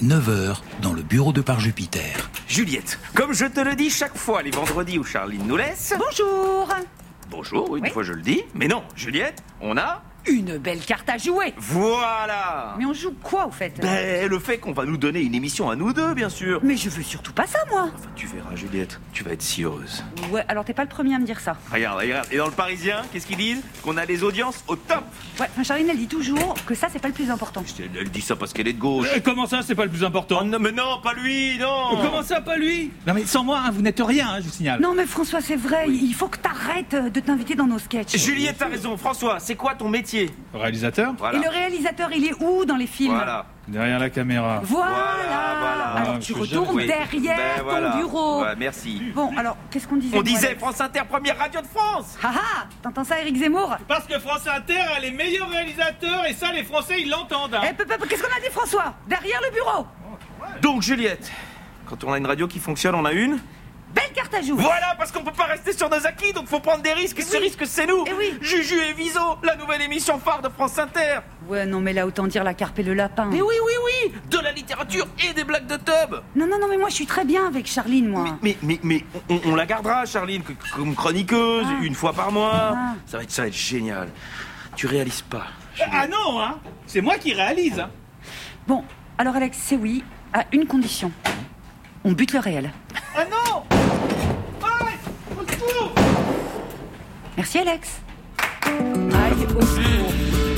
9h, dans le bureau de Par Jupiter. Juliette, comme je te le dis chaque fois les vendredis où Charline nous laisse... Bonjour. Bonjour, oui, une fois je le dis. Mais non, Juliette, on a... Une belle carte à jouer. Voilà. Mais on joue quoi, au fait? Le fait qu'on va nous donner une émission à nous deux, bien sûr. Mais je veux surtout pas ça, moi. Enfin, tu verras, Juliette, tu vas être si heureuse. Ouais, alors t'es pas le premier à me dire ça. Regarde. Et dans le Parisien, qu'est-ce qu'ils disent? Qu'on a des audiences au top. Ouais, enfin, Charline, elle dit toujours que ça, c'est pas le plus important. Elle dit ça parce qu'elle est de gauche. Comment ça, c'est pas le plus important? Oh, non, mais non, pas lui, non. Comment ça, pas lui? Non mais sans moi, vous n'êtes rien, je vous signale. Non, mais François, c'est vrai, il faut que t'arrêtes de t'inviter dans nos sketchs. Juliette, t'as raison. François, c'est quoi ton métier? Réalisateur? Voilà. Et le réalisateur, il est où dans les films? Voilà. Derrière la caméra. Voilà. Alors tu que retournes Oui. derrière ton bureau. Ouais, merci. Bon, alors, qu'est-ce qu'on disait? On disait France Inter, première radio de France. Haha, t'entends ça, Éric Zemmour? Parce que France Inter a les meilleurs réalisateurs et ça, les Français, ils l'entendent. Eh, qu'est-ce qu'on a dit, François? Derrière le bureau. Donc, Juliette, quand on a une radio qui fonctionne, on a une... Belle carte à jouer. Voilà, parce qu'on peut pas rester sur nos acquis, donc faut prendre des risques, et ce risque, c'est nous. Eh oui. Juju et Viso, la nouvelle émission phare de France Inter. Ouais, non, mais là, autant dire la carpe et le lapin. Mais oui, de la littérature et des blagues de tub. Non, mais moi, je suis très bien avec Charline, moi. Mais on la gardera, Charline, comme chroniqueuse, une fois par mois. Ah. Ça va être génial. Tu réalises pas. Juliette. Ah non, hein. C'est moi qui réalise, hein. Bon, alors, Alex, c'est oui, à une condition. On bute le réel. Ah non. Aïe, au secours. Merci, Alex. Aïe, au secours.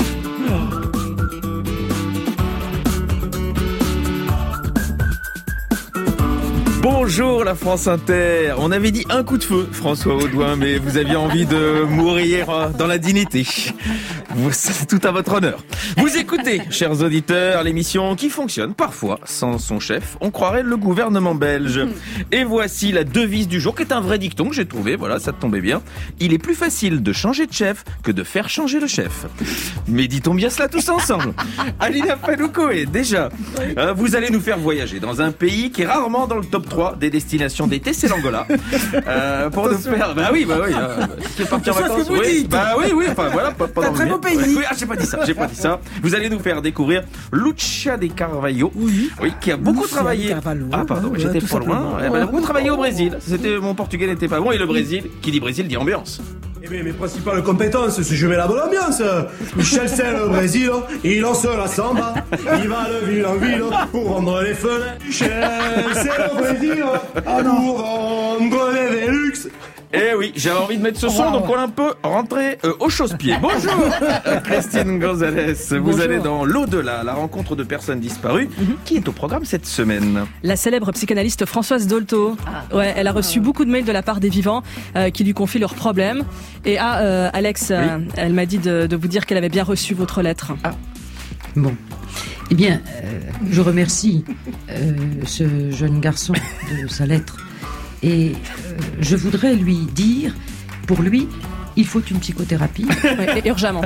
Bonjour la France Inter. On avait dit un coup de feu, François Audouin, mais vous aviez envie de mourir dans la dignité. C'est tout à votre honneur. Vous écoutez, chers auditeurs, l'émission qui fonctionne parfois sans son chef. On croirait le gouvernement belge. Et voici la devise du jour, qui est un vrai dicton que j'ai trouvé. Voilà, ça tombait bien. Il est plus facile de changer de chef que de faire changer le chef. Méditons bien cela tous ensemble. Alina Faloukoé, déjà, vous allez nous faire voyager dans un pays qui est rarement dans le top 3 des destinations d'été, c'est l'Angola. Pour nous faire... Bah oui. Qui est parti en vacances. Oui, enfin voilà, pas dans le mien. pays. Oui, j'ai pas dit ça. Vous allez nous faire découvrir Lucia de Carvalho, oui, qui a beaucoup travaillé. Ah pardon, j'étais pas loin. Elle a beaucoup travaillé au Brésil. Mon portugais n'était pas bon et le Brésil, qui dit Brésil dit ambiance. Eh bien, mes principales compétences, c'est je mets la bonne ambiance. Michel, c'est le Brésil, il lance la samba, il va de ville en ville pour vendre les fenêtres. Michel, c'est le Brésil, pour vendre les Velux. Eh oui, j'avais envie de mettre ce son, donc on a un peu rentré au chausse-pied. Bonjour Christine Gonzalez, vous allez dans l'au-delà, la rencontre de personnes disparues, qui est au programme cette semaine. La célèbre psychanalyste Françoise Dolto. Ouais, elle a reçu beaucoup de mails de la part des vivants qui lui confient leurs problèmes. Et Alex, elle m'a dit de vous dire qu'elle avait bien reçu votre lettre. Bon. Eh bien, je remercie ce jeune garçon de sa lettre. Et je voudrais lui dire, pour lui, il faut une psychothérapie. Ouais, urgemment.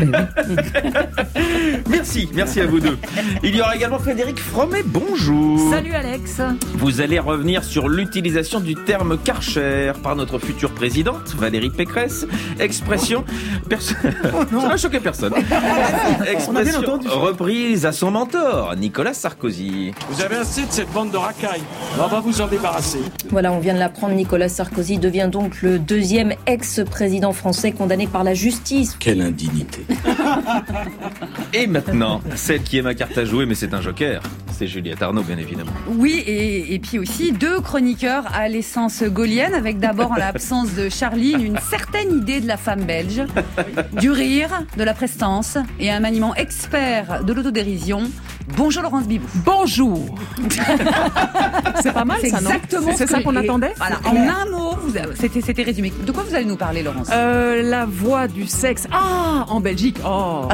Merci à vous deux. Il y aura également Frédéric Fromet, bonjour. Salut Alex. Vous allez revenir sur l'utilisation du terme Karcher par notre future présidente, Valérie Pécresse. Expression... Ça n'a choqué personne. Expression reprise à son mentor, Nicolas Sarkozy. Vous avez assez de cette bande de racailles. On va vous en débarrasser. Voilà, on vient de l'apprendre, Nicolas Sarkozy devient donc le deuxième ex-président français condamné par la justice. Quelle indignité. Et maintenant, celle qui est ma carte à jouer, mais c'est un joker, c'est Juliette Arnaud, bien évidemment. Oui, et puis aussi deux chroniqueurs à l'essence gaulienne, avec d'abord, en l'absence de Charline, une certaine idée de la femme belge, du rire, de la prestance et un maniement expert de l'autodérision. Bonjour Laurence Bibou. Bonjour. C'est pas mal C'est ça, non? exactement C'est ça qu'on attendait. Voilà, en un mot, c'était résumé. De quoi vous allez nous parler, Laurence? La voix du sexe. Ah, en Belgique. Oh.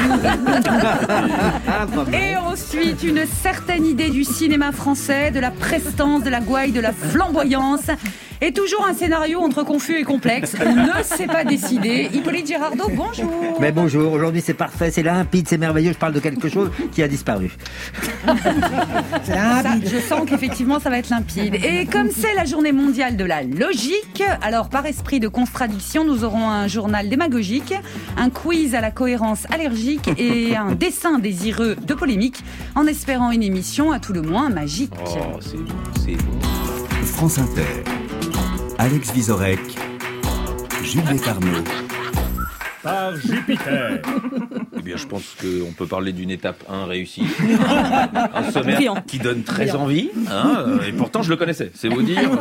Et ensuite, une certaine idée du cinéma français, de la prestance, de la gouaille, de la flamboyance Et toujours un scénario entre confus et complexe. On ne s'est pas décidé. Hippolyte Girardot, bonjour. Mais bonjour, aujourd'hui c'est parfait, c'est limpide, c'est merveilleux, je parle de quelque chose qui a disparu. C'est limpide. Je sens qu'effectivement ça va être limpide. Et comme c'est la journée mondiale de la logique, alors par esprit de contradiction, nous aurons un journal démagogique, un quiz à la cohérence allergique et un dessin désireux de polémique, en espérant une émission à tout le moins magique. Oh, c'est bon, c'est bon. France Inter. Alex Vizorek, Juliette Arnaud. Par Jupiter. Eh bien, je pense qu'on peut parler d'une étape 1 réussie. Un sommaire qui donne très envie. Et pourtant, je le connaissais, c'est vous dire.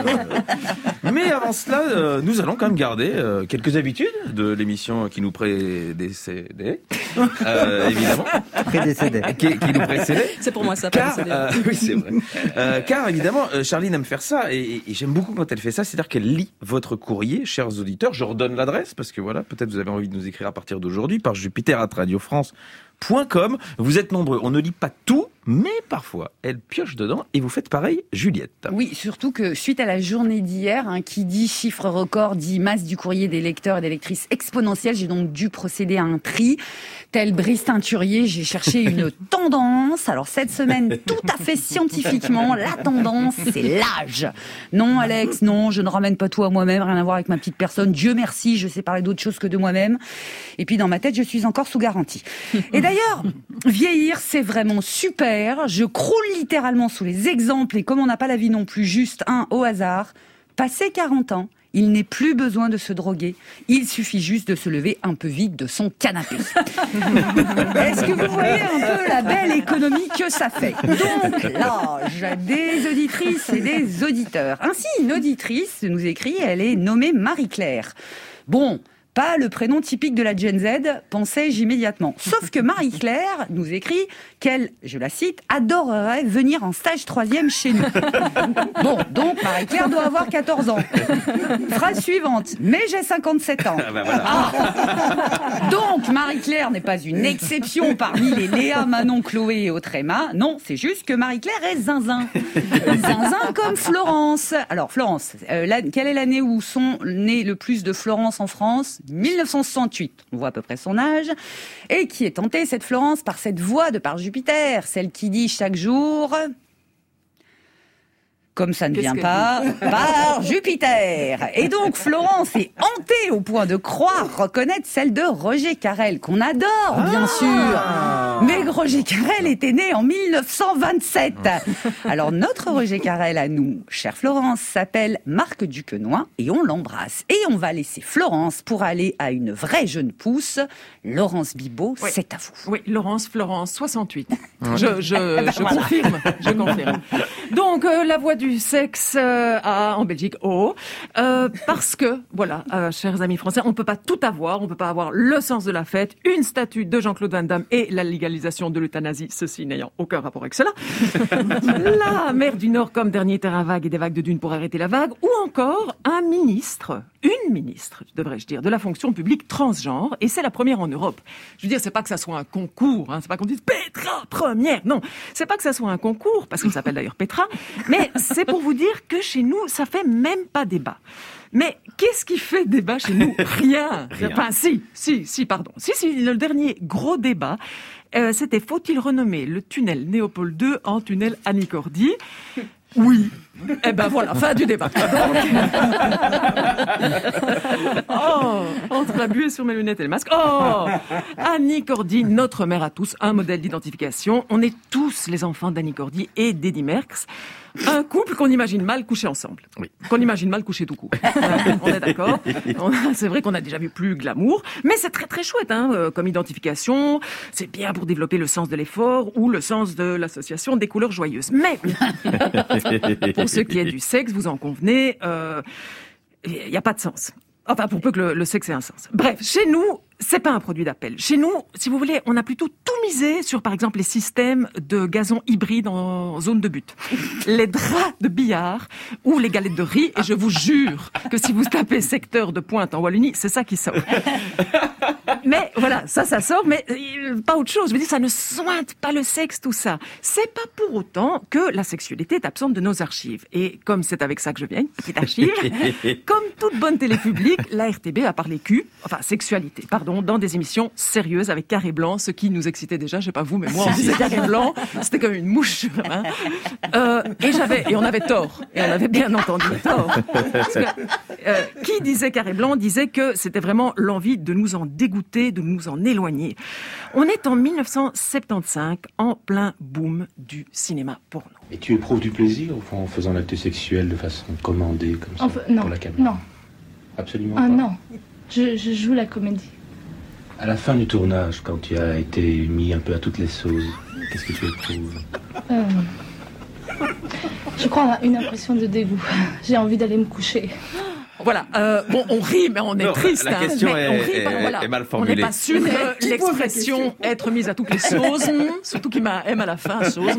Mais avant cela, nous allons quand même garder quelques habitudes de l'émission qui nous prédécédait. Évidemment. Prédécédait. Qui nous précédait. C'est pour moi ça, prédécédait. Oui, c'est vrai. Car évidemment, Charline aime faire ça. Et j'aime beaucoup quand elle fait ça. C'est-à-dire qu'elle lit votre courrier, chers auditeurs. Je redonne l'adresse parce que voilà, peut-être vous avez envie de nous écrire à partir d'aujourd'hui par jupiter@radiofrance.com. Vous êtes nombreux, on ne lit pas tout, mais parfois elle pioche dedans et vous faites pareil, Juliette. Oui, surtout que suite à la journée d'hier, qui dit chiffre record, dit masse du courrier des lecteurs et des lectrices exponentielle, j'ai donc dû procéder à un tri. Tel Brice Teinturier, j'ai cherché une tendance. Alors cette semaine, tout à fait scientifiquement, la tendance, c'est l'âge. Non, Alex, non, je ne ramène pas tout à moi-même, rien à voir avec ma petite personne. Dieu merci, je sais parler d'autre chose que de moi-même. Et puis dans ma tête, je suis encore sous garantie. Et d'ailleurs, vieillir, c'est vraiment super. Je croule littéralement sous les exemples et comme on n'a pas la vie non plus juste au hasard, passé 40 ans, il n'est plus besoin de se droguer. Il suffit juste de se lever un peu vite de son canapé. Est-ce que vous voyez un peu la belle économie que ça fait? Donc, l'âge des auditrices et des auditeurs. Ainsi, une auditrice nous écrit, elle est nommée Marie-Claire. Bon, pas le prénom typique de la Gen Z, pensais-je immédiatement. Sauf que Marie-Claire nous écrit qu'elle, je la cite, adorerait venir en stage 3e chez nous. Bon, donc Marie-Claire doit avoir 14 ans. Phrase suivante, mais j'ai 57 ans. Donc Marie-Claire n'est pas une exception parmi les Léa, Manon, Chloé et autres Emma. Non, c'est juste que Marie-Claire est zinzin. Zinzin comme Florence. Alors Florence, quelle est l'année où sont nées le plus de Florence en France? 1968, on voit à peu près son âge. Et qui est tentée, cette Florence, par cette voix de par Jupiter, celle qui dit chaque jour... Comme ça ne vient pas, par Jupiter. Et donc, Florence est hantée au point de croire reconnaître celle de Roger Carrel, qu'on adore, bien sûr. Mais Roger Carrel était né en 1927. Alors, notre Roger Carrel à nous, chère Florence, s'appelle Marc Duquesnoy et on l'embrasse. Et on va laisser Florence pour aller à une vraie jeune pousse. Laurence Bibot, oui. C'est à vous. Oui, Florence, 68. Je confirme, je confirme. Donc, la voix du sexe en Belgique, parce que, voilà, chers amis français, on peut pas tout avoir, on peut pas avoir le sens de la fête, une statue de Jean-Claude Van Damme et la légalisation de l'euthanasie, ceci n'ayant aucun rapport avec cela. La mer du Nord comme dernier terrain vague et des vagues de dunes pour arrêter la vague, ou encore une ministre, devrais-je dire, de la fonction publique transgenre, et c'est la première en Europe. Je veux dire, c'est pas que ça soit un concours, c'est pas qu'on dise Petra première, non, c'est pas que ça soit un concours, parce qu'elle s'appelle d'ailleurs Petra, mais c'est pour vous dire que chez nous, ça fait même pas débat. Mais qu'est-ce qui fait débat chez nous? Rien. Enfin, si, pardon. Si, le dernier gros débat, c'était faut-il renommer le tunnel Léopold II en tunnel Annie Cordy? Oui. Eh ben voilà, fin du débat. Entre la buée sur mes lunettes et le masque. Annie Cordy, notre mère à tous, un modèle d'identification. On est tous les enfants d'Annie Cordy et d'Eddy Merckx. Un couple qu'on imagine mal coucher ensemble. Oui. Qu'on imagine mal coucher tout court. On est d'accord. C'est vrai qu'on a déjà vu plus glamour, mais c'est très très chouette comme identification. C'est bien pour développer le sens de l'effort ou le sens de l'association des couleurs joyeuses. Mais pour ce qui est du sexe, vous en convenez, il n'y a pas de sens. Enfin, pour peu que le sexe ait un sens. Bref, chez nous, c'est pas un produit d'appel. Chez nous, si vous voulez, on a plutôt tout misé sur, par exemple, les systèmes de gazon hybride en zone de but, les draps de billard ou les galettes de riz. Et je vous jure que si vous tapez secteur de Pointe en Wallonie, c'est ça qui sort. Mais voilà, ça sort, mais pas autre chose. Je veux dire, ça ne soigne pas le sexe, tout ça. C'est pas pour autant que la sexualité est absente de nos archives. Et comme c'est avec ça que je viens, petite archive, comme toute bonne télé publique, la RTB a parlé sexualité, dans des émissions sérieuses avec Carré Blanc, ce qui nous excitait déjà, je sais pas vous, mais moi, on disait Carré Blanc, c'était comme une mouche. Hein. Et on avait tort. Et on avait bien entendu tort. Parce que, qui disait Carré Blanc disait que c'était vraiment l'envie de nous en dégoûter, de nous en éloigner. On est en 1975, en plein boom du cinéma porno. Et tu éprouves du plaisir en faisant l'acte sexuel de façon commandée, comme ça, pour la caméra? Non. Absolument pas? Non. Je joue la comédie. À la fin du tournage, quand tu as été mis un peu à toutes les sauces, qu'est-ce que tu éprouves? Je crois à une impression de dégoût. J'ai envie d'aller me coucher. Voilà, on rit, mais on est triste. La question est mal formulée. On n'est pas sûr que l'expression « être mise à toutes les sauces », surtout qui aime à la fin, sauce,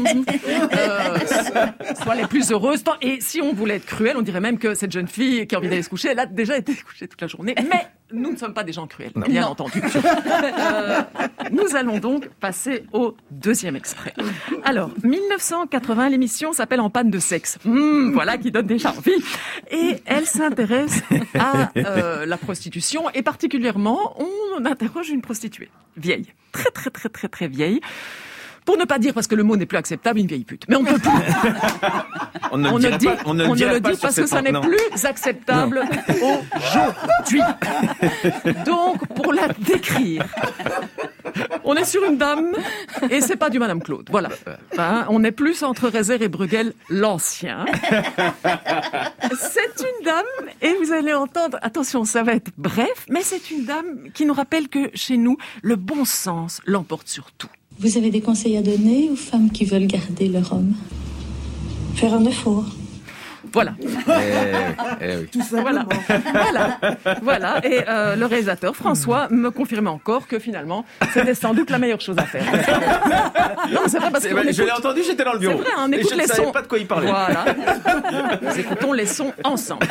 soit les plus heureuses. Et si on voulait être cruel, on dirait même que cette jeune fille qui a envie d'aller se coucher, elle a déjà été couchée toute la journée. Mais nous ne sommes pas des gens cruels, bien entendu. Nous allons donc passer au deuxième extrait. Alors, 1980, l'émission s'appelle « En panne de sexe ». Voilà qui donne déjà envie. Et elle s'intéresse à la prostitution, et particulièrement, on interroge une prostituée vieille, très très très très très vieille. Pour ne pas dire, parce que le mot n'est plus acceptable, une vieille pute. Mais on ne peut plus. On ne le dit parce que ça n'est plus acceptable aujourd'hui. Donc, pour la décrire, on est sur une dame, et c'est pas du Madame Claude. Voilà. On est plus entre Rézère et Bruegel, l'ancien. C'est une dame, et vous allez entendre, attention, ça va être bref, mais c'est une dame qui nous rappelle que chez nous, le bon sens l'emporte sur tout. Vous avez des conseils à donner aux femmes qui veulent garder leur homme? Faire un effort. Voilà. Oui. Tout ça. Voilà. Et le réalisateur François me confirmait encore que finalement, c'était sans doute la meilleure chose à faire. Non, c'est vrai parce que je l'ai entendu, j'étais dans le bureau. C'est vrai, on écoute et je ne savais pas de quoi il parlait. Voilà. Nous écoutons les sons ensemble.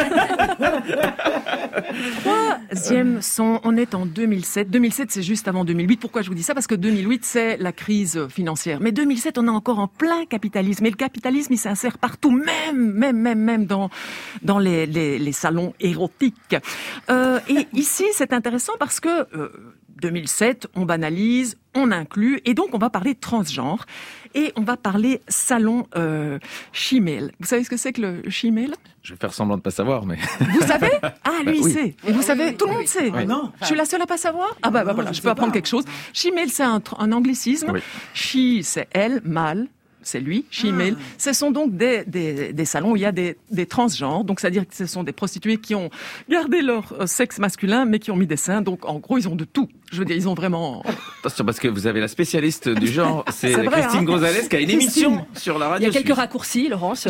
Troisième son, on est en 2007. 2007, c'est juste avant 2008. Pourquoi je vous dis ça? Parce que 2008, c'est la crise financière. Mais 2007, on est encore en plein capitalisme. Et le capitalisme, il s'insère partout, même dans les salons érotiques. Et ici, c'est intéressant parce que 2007, on banalise, on inclut, et donc on va parler transgenre, et on va parler salon she-male. Vous savez ce que c'est que le she-male? Je vais faire semblant de ne pas savoir, mais... Vous savez? Ah, lui, il sait. Et vous savez, tout le monde sait. Oui. Non. Je suis la seule à pas savoir? Ah voilà, je peux apprendre quelque chose. She-male, c'est un anglicisme. Oui. She, c'est elle, mâle. C'est lui, she-male. Ce sont donc des salons où il y a des transgenres. Donc, c'est-à-dire que ce sont des prostituées qui ont gardé leur sexe masculin, mais qui ont mis des seins. Donc, en gros, ils ont de tout. Je veux dire, ils ont vraiment... Attention, parce que vous avez la spécialiste du genre, c'est Christine Gonzalez, qui a une émission sur la radio. Il y a quelques raccourcis, Laurence.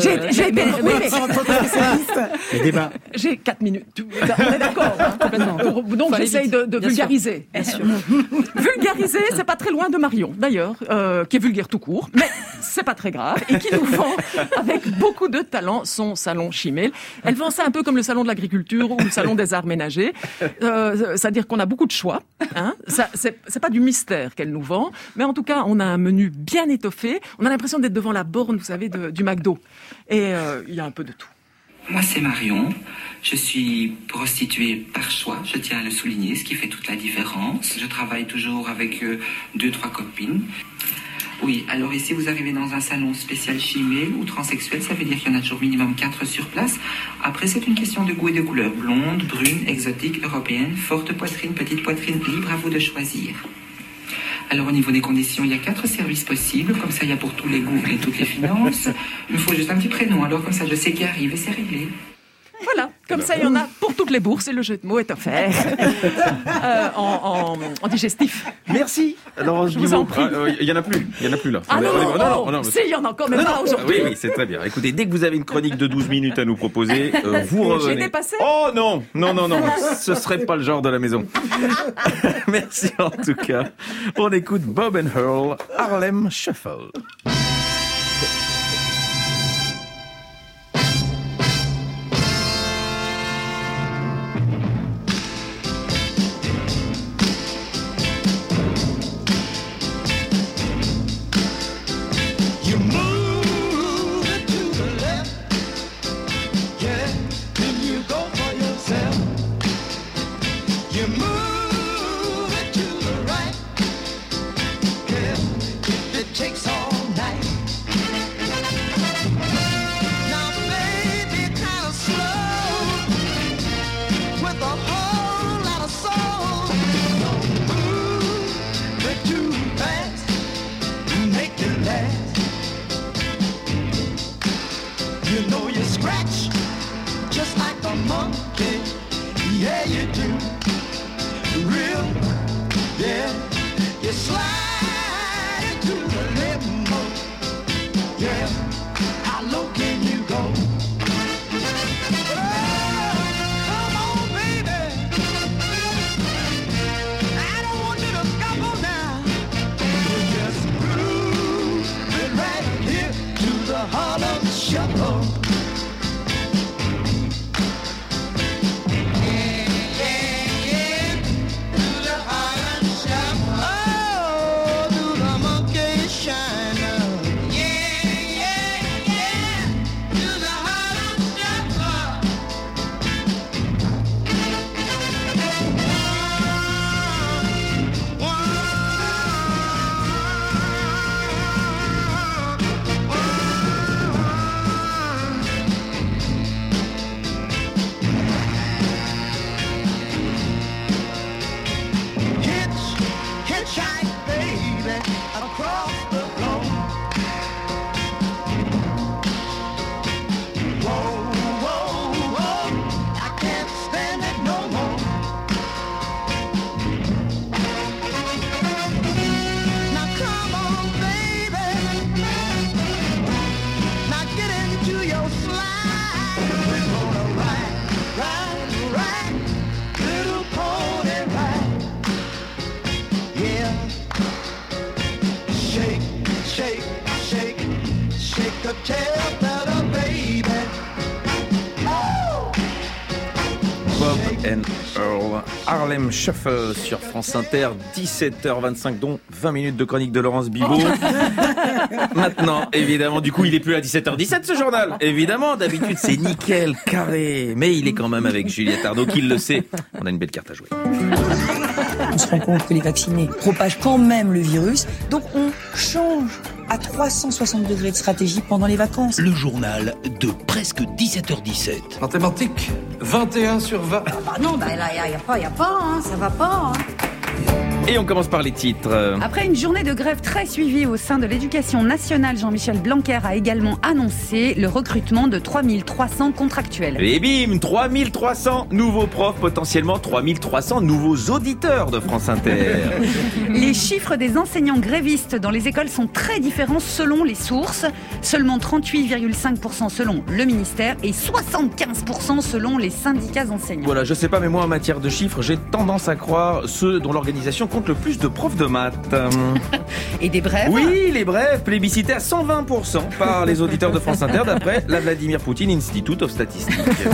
J'ai 4 minutes. On est d'accord. Complètement. Donc, j'essaye de vulgariser. Bien sûr. Vulgariser, c'est pas très loin de Marion, d'ailleurs, qui est vulgaire tout court. Mais c'est pas très grave, et qui nous vend avec beaucoup de talent son salon she-male. Elle vend ça un peu comme le salon de l'agriculture ou le salon des arts ménagers. C'est-à-dire qu'on a beaucoup de choix. Hein. C'est pas du mystère qu'elle nous vend, mais en tout cas, on a un menu bien étoffé. On a l'impression d'être devant la borne, vous savez, du McDo. Et il y a un peu de tout. Moi, c'est Marion. Je suis prostituée par choix, je tiens à le souligner, ce qui fait toute la différence. Je travaille toujours avec 2-3 copines. Oui, alors ici vous arrivez dans un salon spécial she-male ou transsexuel, ça veut dire qu'il y en a toujours minimum 4 sur place. Après, c'est une question de goût et de couleur. Blonde, brune, exotique, européenne, forte poitrine, petite poitrine, libre à vous de choisir. Alors au niveau des conditions, il y a 4 services possibles, comme ça il y a pour tous les goûts et toutes les finances. Il me faut juste un petit prénom, alors comme ça je sais qui arrive et c'est réglé. Voilà, Comme ça, il y en a pour toutes les bourses et le jeu de mots est offert en digestif. Merci. Alors, je vous en prie. Il y en a plus là. Ah non, si, il y en a encore même pas aujourd'hui. Oui, c'est très bien. Écoutez, dès que vous avez une chronique de 12 minutes à nous proposer, vous revenez. J'ai dépassé. Oh non, ce serait pas le genre de la maison. Merci en tout cas. On écoute Bob and Earl, Harlem Shuffle. Harlem Shuffle sur France Inter, 17h25, dont 20 minutes de chronique de Laurence Bibot. Maintenant, évidemment, du coup, il est plus à 17h17 ce journal. Évidemment, d'habitude, c'est nickel, carré. Mais il est quand même avec Juliette Arnaud, qui le sait. On a une belle carte à jouer. On se rend compte que les vaccinés propagent quand même le virus. Donc on change à 360 degrés de stratégie pendant les vacances. Le journal de presque 17h17. Mathématiques, 21 sur 20. Ah bah non, bah là, y a pas, hein, ça va pas. Hein. Et on commence par les titres. Après une journée de grève très suivie au sein de l'éducation nationale, Jean-Michel Blanquer a également annoncé le recrutement de 3300 contractuels. Et bim, 3300 nouveaux profs, potentiellement 3300 nouveaux auditeurs de France Inter. Les chiffres des enseignants grévistes dans les écoles sont très différents selon les sources. Seulement 38,5% selon le ministère et 75% selon les syndicats enseignants. Voilà, je sais pas, mais moi en matière de chiffres, j'ai tendance à croire ceux dont l'organisation compte le plus de profs de maths. Et des brèves ? Oui, les brèves, plébiscités à 120% par les auditeurs de France Inter d'après la Vladimir Poutine Institute of Statistics.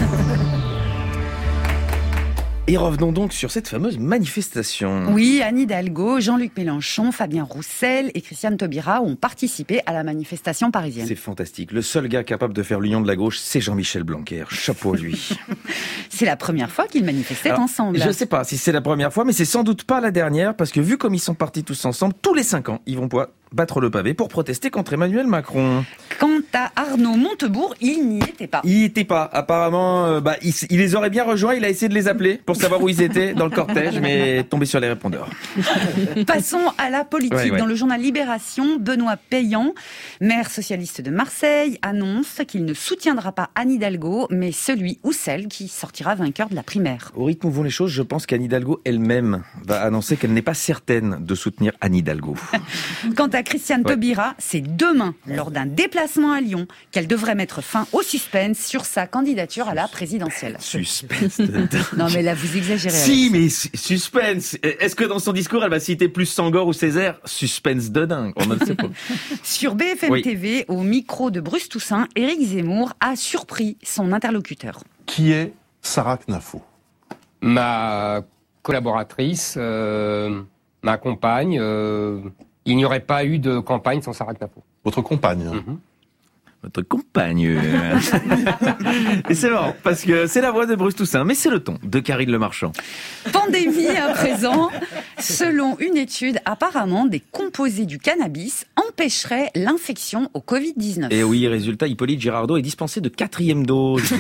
Et revenons donc sur cette fameuse manifestation. Oui, Anne Hidalgo, Jean-Luc Mélenchon, Fabien Roussel et Christiane Taubira ont participé à la manifestation parisienne. C'est fantastique. Le seul gars capable de faire l'union de la gauche, c'est Jean-Michel Blanquer. Chapeau à lui. C'est la première fois qu'ils manifestaient ensemble. Je sais pas si c'est la première fois, mais c'est sans doute pas la dernière, parce que vu comme ils sont partis tous ensemble, tous les 5 ans, ils vont pouvoir battre le pavé pour protester contre Emmanuel Macron. Quant à Arnaud Montebourg, il n'y était pas. Il n'y était pas. Apparemment, il les aurait bien rejoints. Il a essayé de les appeler pour savoir où ils étaient dans le cortège, mais tombé sur les répondeurs. Passons à la politique. Ouais. Dans le journal Libération, Benoît Payan, maire socialiste de Marseille, annonce qu'il ne soutiendra pas Anne Hidalgo, mais celui ou celle qui sortira vainqueur de la primaire. Au rythme où vont les choses, je pense qu'Anne Hidalgo elle-même va annoncer qu'elle n'est pas certaine de soutenir Anne Hidalgo. Quant à Christiane Taubira, c'est demain, lors d'un déplacement à Lyon, qu'elle devrait mettre fin au suspense sur sa candidature à la présidentielle. Suspense. Non mais là, vous exagérez. Si, mais suspense. Est-ce que dans son discours, elle va citer plus Senghor ou Césaire? Suspense de dingue. On ne le sait pas. Sur BFM TV, au micro de Bruce Toussaint, Éric Zemmour a surpris son interlocuteur. Qui est Sarah Knafo? Ma collaboratrice, ma compagne. Il n'y aurait pas eu de campagne sans Sarah Knafo. Votre compagne? Votre compagne. Et c'est marrant, parce que c'est la voix de Bruce Toussaint, mais c'est le ton de Karine Le Marchand. Pandémie à présent. Selon une étude, apparemment, des composés du cannabis empêcheraient l'infection au Covid-19. Et oui, résultat, Hippolyte Girardot est dispensé de 4e dose.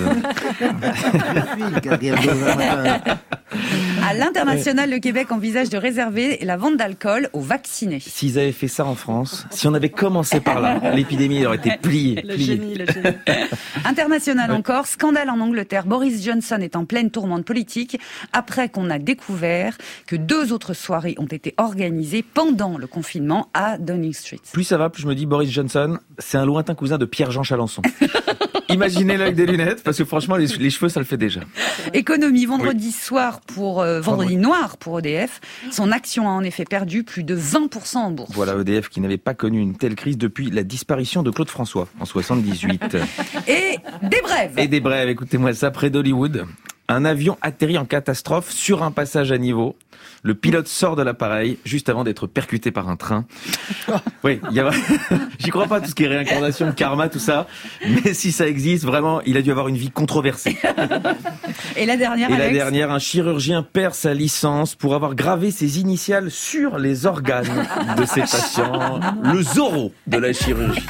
À l'international, le Québec envisage de réserver la vente d'alcool aux vaccinés. S'ils avaient fait ça en France, si on avait commencé par là, l'épidémie aurait été pliée. Le génie. International encore, scandale en Angleterre. Boris Johnson est en pleine tourmente politique après qu'on a découvert que 2 autres soirées ont été organisées pendant le confinement à Downing Street. Plus ça va, plus je me dis Boris Johnson, c'est un lointain cousin de Pierre-Jean Chalençon. Imaginez l'œil des lunettes, parce que franchement, les cheveux, ça le fait déjà. Économie, vendredi soir vendredi noir pour EDF. Son action a en effet perdu plus de 20% en bourse. Voilà EDF qui n'avait pas connu une telle crise depuis la disparition de Claude François en 78. Et des brèves. Écoutez-moi ça, près d'Hollywood. Un avion atterrit en catastrophe sur un passage à niveau. Le pilote sort de l'appareil juste avant d'être percuté par un train. Oui, j'y crois pas tout ce qui est réincarnation, karma, tout ça. Mais si ça existe, vraiment, il a dû avoir une vie controversée. Et la dernière, un chirurgien perd sa licence pour avoir gravé ses initiales sur les organes de ses patients. Le Zorro de la chirurgie.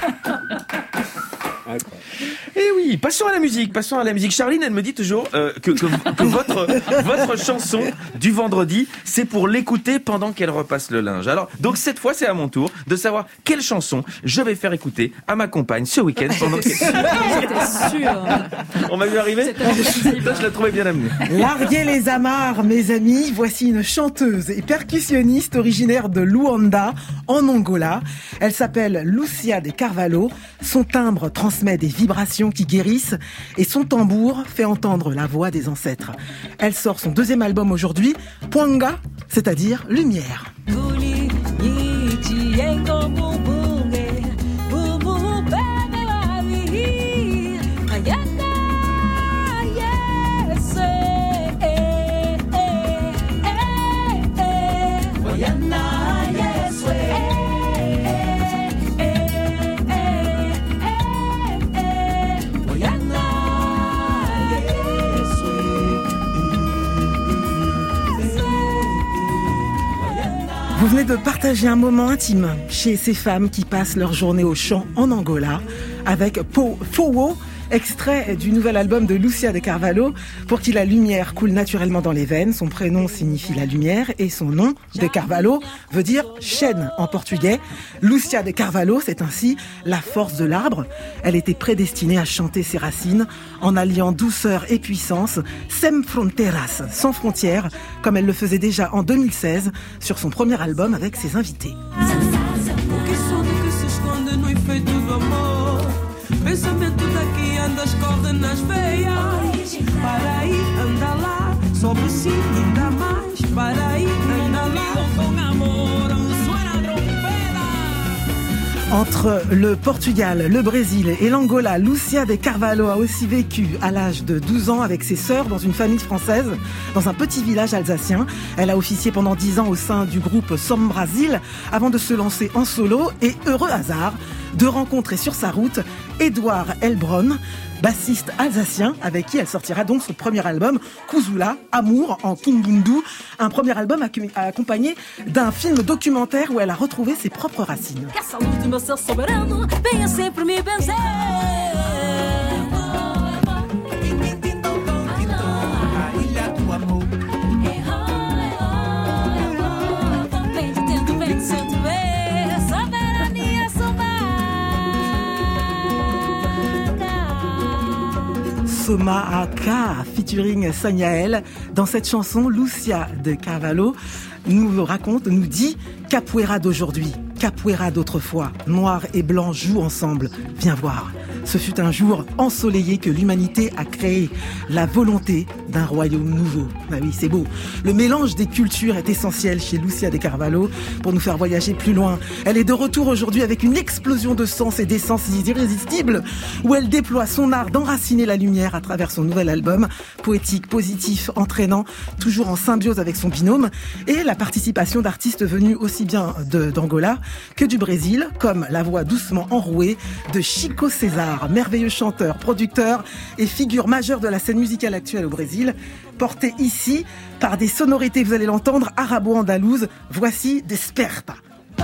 Et oui, passons à la musique. Charline, elle me dit toujours que votre chanson du vendredi, c'est pour l'écouter pendant qu'elle repasse le linge. Alors, donc cette fois, c'est à mon tour de savoir quelle chanson je vais faire écouter à ma compagne ce week-end pendant qu'elle... J'étais sûre. On m'a vu arriver. Je la trouvais bien amenée. Larguez les amarres, mes amis. Voici une chanteuse et percussionniste originaire de Luanda, en Angola. Elle s'appelle Lucia de Carvalho. Son timbre transmet des vibrations qui guérissent et son tambour fait entendre la voix des ancêtres. Elle sort son 2e album aujourd'hui, Pwanga, c'est-à-dire Lumière. Vous venez de partager un moment intime chez ces femmes qui passent leur journée au champ en Angola avec Fowo, extrait du nouvel album de Lucia de Carvalho, pour qui la lumière coule naturellement dans les veines. Son prénom signifie la lumière et son nom, de Carvalho, veut dire chêne en portugais. Lucia de Carvalho, c'est ainsi la force de l'arbre. Elle était prédestinée à chanter ses racines en alliant douceur et puissance, sem fronteiras, sans frontières, comme elle le faisait déjà en 2016 sur son premier album avec ses invités. Pensamento daqui anda, escorre nas veias. Para aí, anda lá, sobe sim, ainda mais. Para aí, anda lá, com amor, suena trompeta. Entre le Portugal, le Brésil et l'Angola, Lucia de Carvalho a aussi vécu à l'âge de 12 ans avec ses sœurs dans une famille française, dans un petit village alsacien. Elle a officié pendant 10 ans au sein du groupe Som Brasil avant de se lancer en solo et heureux hasard de rencontrer sur sa route Édouard Elbron, bassiste alsacien avec qui elle sortira donc son premier album, Kuzula, Amour en Kimbundu, un premier album accompagné d'un film documentaire où elle a retrouvé ses propres racines. Que a saúde, meu ser soberano, venha sempre me benzer. Soma Aka featuring Saniael. Dans cette chanson, Lucia de Carvalho nous dit Capoeira d'aujourd'hui, Capoeira d'autrefois, noir et blanc jouent ensemble, viens voir. Ce fut un jour ensoleillé que l'humanité a créé, la volonté d'un royaume nouveau. Ah oui, c'est beau. Le mélange des cultures est essentiel chez Lucia de Carvalho pour nous faire voyager plus loin. Elle est de retour aujourd'hui avec une explosion de sens et d'essence irrésistible où elle déploie son art d'enraciner la lumière à travers son nouvel album, poétique, positif, entraînant, toujours en symbiose avec son binôme, et la participation d'artistes venus aussi bien d'Angola que du Brésil, comme la voix doucement enrouée de Chico César, merveilleux chanteur, producteur et figure majeure de la scène musicale actuelle au Brésil, porté ici par des sonorités, vous allez l'entendre, arabo-andalouses. Voici Desperta.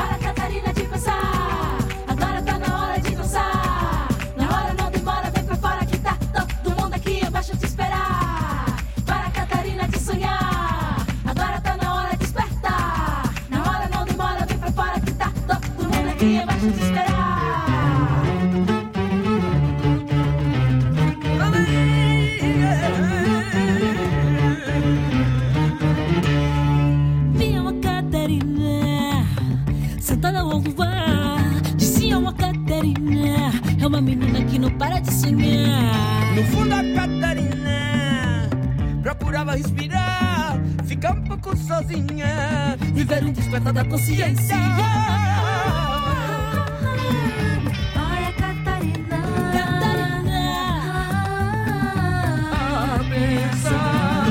É uma menina que não para de sonhar. No fundo a Catarina procurava respirar, ficar um pouco sozinha, viver um despertar da consciência. Olha Catarina, a pensar.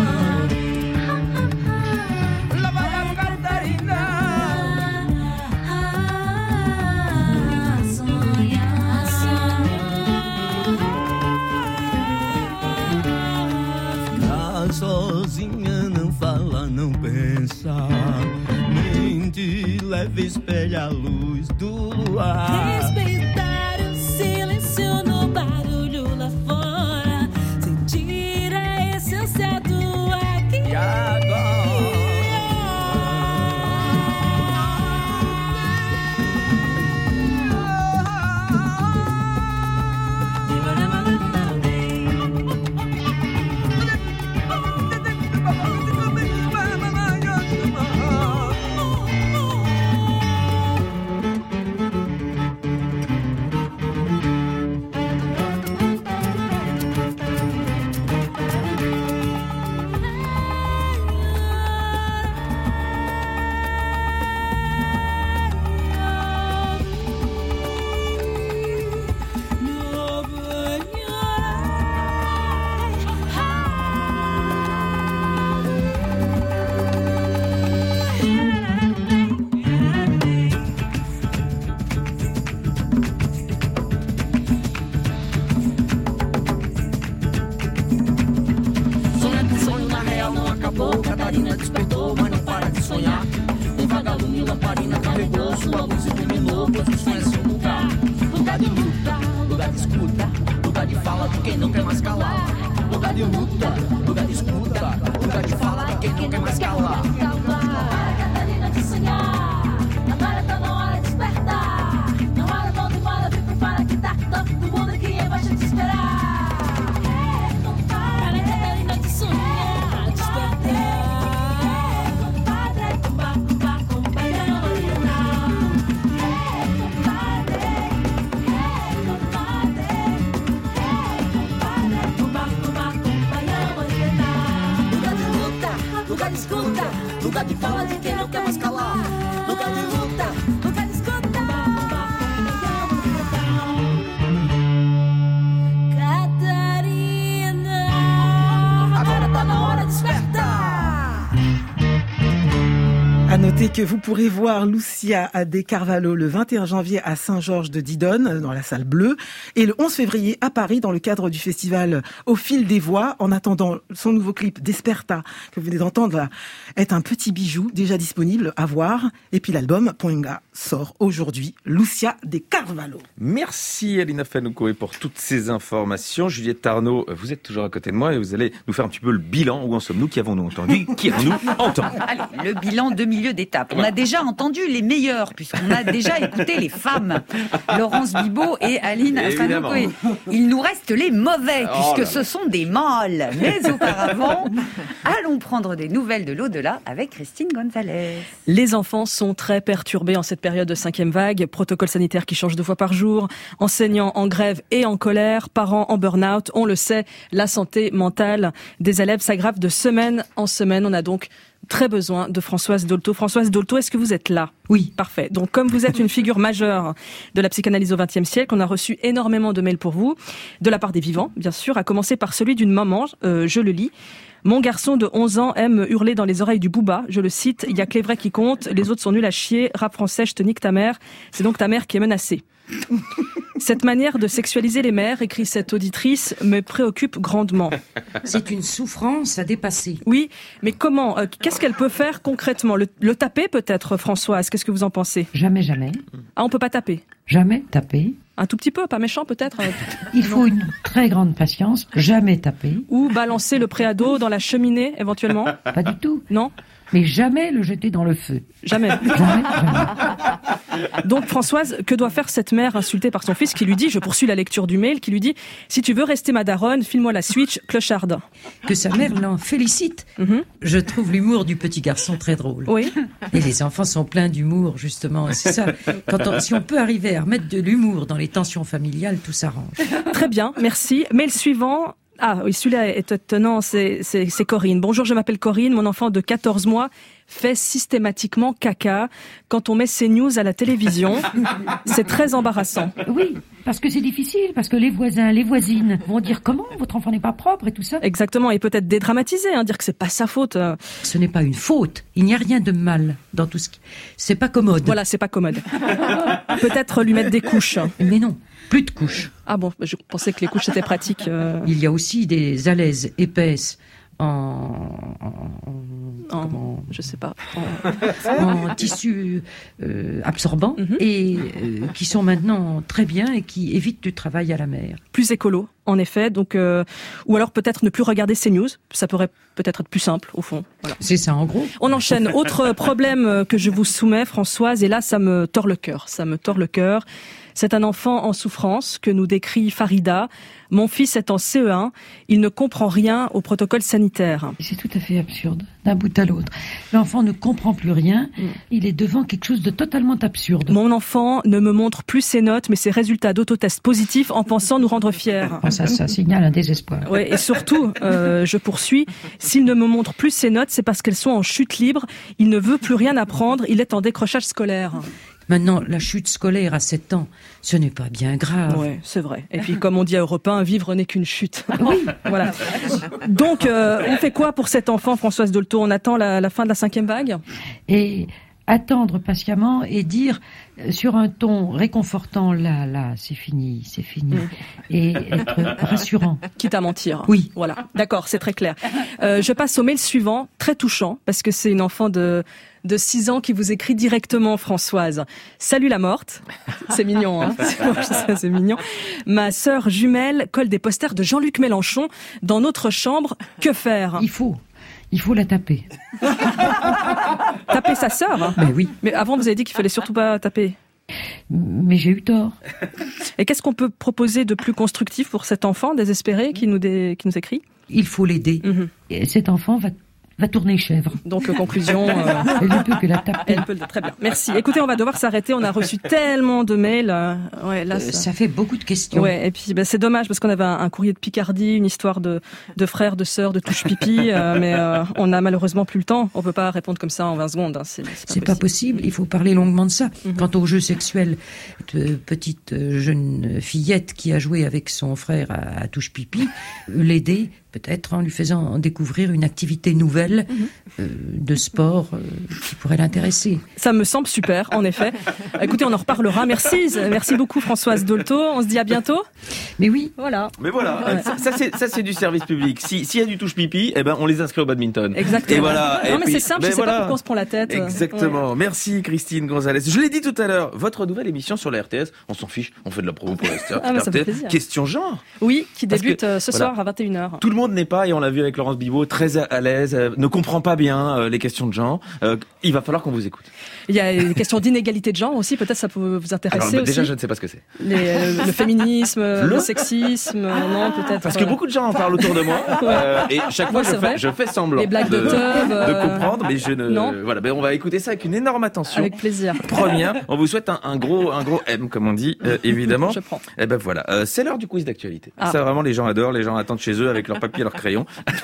Lá vai a Catarina. Sozinha, não fala, não pensa, mente leve, espelha a luz do luar. Respeitar o silêncio no barulho lá fora, sentir a essência do aqui e agora. Catarina despertou, mas não para de sonhar. Um vagalume, lamparina carregou, sua luz iluminou, pois o sonho é seu lugar. Lugar de luta, lugar de escuta, lugar de fala de quem não quer mais calar. Lugar de luta, lugar de escuta, lugar de fala de quem não quer mais calar. Catarina de sonhar, agora tá na hora de despertar. Não hora, não demora, vem pro para que tá todo mundo aqui embaixo te esperar. Catarina de sonhar, despertar. Lugar de escuta, lugar de fala de quem não quer mais calar. Lugar de luta, lugar de escuta. Catarina, agora tá na hora de despertar. À noter Notez que vous pourrez voir Lucia de Carvalho le 21 janvier à Saint-Georges de Didonne, dans la salle bleue, et le 11 février à Paris, dans le cadre du festival Au fil des voix. En attendant, son nouveau clip Desperta, que vous venez d'entendre, va être un petit bijou, déjà disponible à voir. Et puis l'album Poinga sort aujourd'hui, Lucia de Carvalho. Merci Alina Fanoukoé pour toutes ces informations. Juliette Arnaud, vous êtes toujours à côté de moi et vous allez nous faire un petit peu le bilan. Où en sommes-nous? Qui avons-nous entendu? Qui avons-nous entendu? Allez, le bilan de milieu d'étape. On a déjà entendu les meilleurs, puisqu'on a déjà écouté les femmes. Laurence Bibot et Aline Fanoukoé. Il nous reste les mauvais, puisque ce sont des mâles. Mais auparavant, allons prendre des nouvelles de l'au-delà avec Christine Gonzalez. Les enfants sont très perturbés en cette période de 5e vague. Protocole sanitaire qui change 2 fois par jour. Enseignants en grève et en colère. Parents en burn-out. On le sait, la santé mentale des élèves s'aggrave de semaine en semaine. On a donc très besoin de Françoise Dolto. Françoise Dolto, est-ce que vous êtes là? Oui. Parfait. Donc, comme vous êtes une figure majeure de la psychanalyse au XXe siècle, on a reçu énormément de mails pour vous, de la part des vivants, bien sûr, à commencer par celui d'une maman, je le lis. Mon garçon de 11 ans aime hurler dans les oreilles du Booba. Je le cite, il y a que les vrais qui comptent, les autres sont nuls à chier, rap français, je te nique ta mère. C'est donc ta mère qui est menacée. Cette manière de sexualiser les mères, écrit cette auditrice, me préoccupe grandement. C'est une souffrance à dépasser. Oui, mais comment? Qu'est-ce qu'elle peut faire concrètement? Le taper peut-être, Françoise? Qu'est-ce que vous en pensez? Jamais, jamais. Ah, on peut pas taper? Jamais taper. Un tout petit peu, pas méchant peut-être? Il faut une très grande patience, jamais taper. Ou balancer le préado dans la cheminée, éventuellement? Pas du tout. Non? Mais jamais le jeter dans le feu. Jamais. Jamais. Donc Françoise, que doit faire cette mère insultée par son fils qui lui dit, je poursuis la lecture du mail, qui lui dit, si tu veux rester ma daronne, file-moi la Switch, clocharde. Que sa mère l'en félicite. Je trouve l'humour du petit garçon très drôle. Oui. Et les enfants sont pleins d'humour, justement. C'est ça. Si on peut arriver à remettre de l'humour dans les tensions familiales, tout s'arrange. Très bien, merci. Mail suivant. Ah oui, celui-là est étonnant, c'est Corinne. Bonjour, je m'appelle Corinne, mon enfant de 14 mois fait systématiquement caca quand on met CNews à la télévision. C'est très embarrassant. Oui, parce que c'est difficile, parce que les voisins, les voisines vont dire comment votre enfant n'est pas propre et tout ça. Exactement, et peut-être dédramatiser, dire que c'est pas sa faute. Ce n'est pas une faute, il n'y a rien de mal dans tout ce qui... C'est pas commode. Voilà, c'est pas commode. Peut-être lui mettre des couches. Mais non. Plus de couches. Ah bon, je pensais que les couches étaient pratiques. Il y a aussi des alaises épaisses je sais pas, en tissu absorbant et qui sont maintenant très bien et qui évitent du travail à la mer. Plus écolo, en effet. Donc, ou alors peut-être ne plus regarder CNews. Ça pourrait peut-être être plus simple, au fond. Voilà. C'est ça, en gros. On enchaîne. Autre problème que je vous soumets, Françoise, et là, ça me tord le cœur. Ça me tord le cœur. C'est un enfant en souffrance que nous décrit Farida. Mon fils est en CE1. Il ne comprend rien au protocole sanitaire. C'est tout à fait absurde, d'un bout à l'autre. L'enfant ne comprend plus rien. Il est devant quelque chose de totalement absurde. Mon enfant ne me montre plus ses notes, mais ses résultats d'autotest positifs en pensant nous rendre fiers. Ça signale un désespoir. Ouais, et surtout, je poursuis, s'il ne me montre plus ses notes, c'est parce qu'elles sont en chute libre. Il ne veut plus rien apprendre. Il est en décrochage scolaire. Maintenant, la chute scolaire à 7 ans, ce n'est pas bien grave. Oui, c'est vrai. Et puis, comme on dit à Europe 1, vivre n'est qu'une chute. Oui. Voilà. Donc, on fait quoi pour cet enfant, Françoise Dolto? On attend la fin de la 5e vague? Et attendre patiemment et dire sur un ton réconfortant, là, c'est fini. Et être rassurant. Quitte à mentir. Oui. Voilà. D'accord, c'est très clair. Je passe au mail suivant, très touchant, parce que c'est une enfant de 6 ans qui vous écrit directement, Françoise. Salut la morte. C'est mignon, hein. C'est mignon. Ma sœur jumelle colle des posters de Jean-Luc Mélenchon dans notre chambre. Que faire? Il faut la taper. Taper sa sœur, hein. Mais oui. Mais avant, vous avez dit qu'il fallait surtout pas taper. Mais j'ai eu tort. Et qu'est-ce qu'on peut proposer de plus constructif pour cet enfant désespéré qui nous écrit? Il faut l'aider. Et cet enfant va tourner chèvre. Donc, conclusion... Elle ne peut que la taper. Elle peut, très bien. Merci. Écoutez, on va devoir s'arrêter. On a reçu tellement de mails. Ouais, là, ça fait beaucoup de questions. Ouais, et puis c'est dommage parce qu'on avait un courrier de Picardie, une histoire de frères, de sœurs, de touche pipi, mais on a malheureusement plus le temps. On peut pas répondre comme ça en 20 secondes. Hein. C'est pas possible. Il faut parler longuement de ça. Quant au jeu sexuel de petite jeune fillette qui a joué avec son frère à touche pipi, l'aider, peut-être en lui faisant découvrir une activité nouvelle de sport qui pourrait l'intéresser. Ça me semble super, en effet. Écoutez, on en reparlera. Merci beaucoup Françoise Dolto. On se dit à bientôt. Mais oui, voilà. Mais voilà, ça c'est du service public. S'il y a du touche pipi, on les inscrit au badminton. Exactement. Et voilà. Non, mais c'est simple, je sais pas pourquoi on se prend la tête. Exactement. Ouais. Merci Christine Gonzalez. Je l'ai dit tout à l'heure, votre nouvelle émission sur la RTS, on s'en fiche, on fait de la promo pour la star. Ça fait plaisir. Question genre. Oui, qui débute ce soir à 21h. Tout le monde n'est pas, et on l'a vu avec Laurence Bibot, très à l'aise, ne comprend pas bien les questions de genre. Il va falloir qu'on vous écoute. Il y a des questions d'inégalité de genre aussi, peut-être ça peut vous intéresser. Alors, déjà, aussi. je ne sais pas ce que c'est. Le féminisme, le sexisme, non, peut-être. Parce que beaucoup de gens en parlent autour de moi, et chaque fois je fais semblant les blagues de comprendre, mais je ne. Non. Voilà, on va écouter ça avec une énorme attention. Avec plaisir. Première, on vous souhaite un gros M, comme on dit, évidemment. Je prends. Et voilà, c'est l'heure du quiz d'actualité. Ah. Ça vraiment, les gens adorent, les gens attendent chez eux avec leur papier et leur crayon.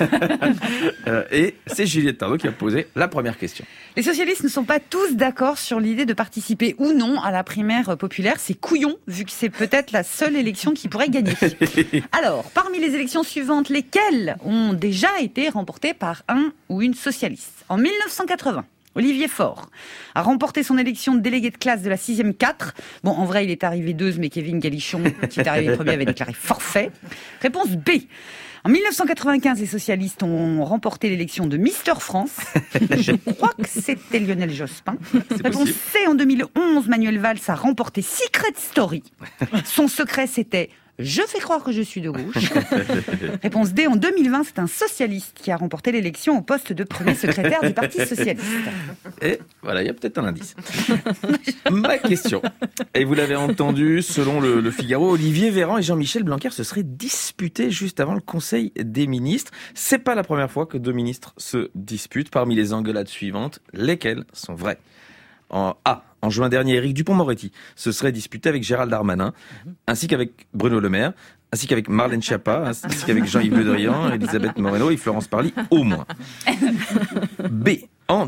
Et c'est Juliette Tardot qui a posé la première question. Les socialistes ne sont pas tous d'accord sur l'idée de participer ou non à la primaire populaire. C'est couillon, vu que c'est peut-être la seule élection qui pourrait gagner. Alors, parmi les élections suivantes, lesquelles ont déjà été remportées par un ou une socialiste ? En 1980, Olivier Faure a remporté son élection de délégué de classe de la 6e 4. Bon, en vrai, il est arrivé 2, mais Kevin Galichon, qui est arrivé premier, avait déclaré forfait. Réponse B. En 1995, les socialistes ont remporté l'élection de Mister France. Je crois que c'était Lionel Jospin. Réponse C. En 2011, Manuel Valls a remporté Secret Story. Son secret, c'était « Je fais croire que je suis de gauche ». Réponse D. En 2020, c'est un socialiste qui a remporté l'élection au poste de premier secrétaire du Parti socialiste. Et voilà, il y a peut-être un indice. Ma question. Et vous l'avez entendu, selon le Figaro, Olivier Véran et Jean-Michel Blanquer se seraient disputés juste avant le Conseil des ministres. C'est pas la première fois que deux ministres se disputent. Parmi les engueulades suivantes, lesquelles sont vraies ? En juin dernier, Éric Dupond-Moretti se serait disputé avec Gérald Darmanin, ainsi qu'avec Bruno Le Maire, ainsi qu'avec Marlène Schiappa, ainsi qu'avec Jean-Yves Le Drian, Elisabeth Moreno et Florence Parly, au moins. B. En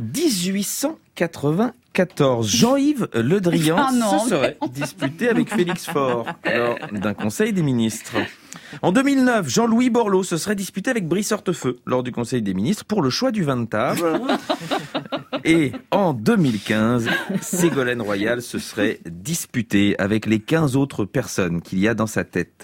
1894, Jean-Yves Le Drian se serait disputé avec Félix Faure lors d'un Conseil des ministres. En 2009, Jean-Louis Borloo se serait disputé avec Brice Hortefeux lors du Conseil des ministres pour le choix du vin de table. Et en 2015, Ségolène Royal se serait disputée avec les 15 autres personnes qu'il y a dans sa tête.